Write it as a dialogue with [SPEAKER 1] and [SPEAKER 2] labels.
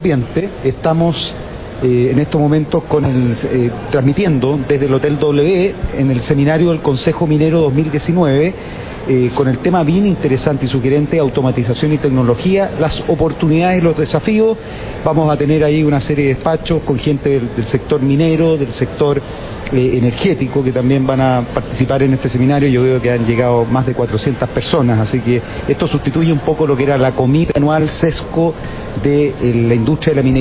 [SPEAKER 1] Estamos en estos momentos transmitiendo desde el Hotel W en el seminario del Consejo Minero 2019 con el tema bien interesante y sugerente: automatización y tecnología, las oportunidades y los desafíos. Vamos a tener ahí una serie de despachos con gente del sector minero, del sector energético, que también van a participar en este seminario. Yo veo que han llegado más de 400 personas, así que esto sustituye un poco lo que era la comida anual SESCO de la industria de la minería.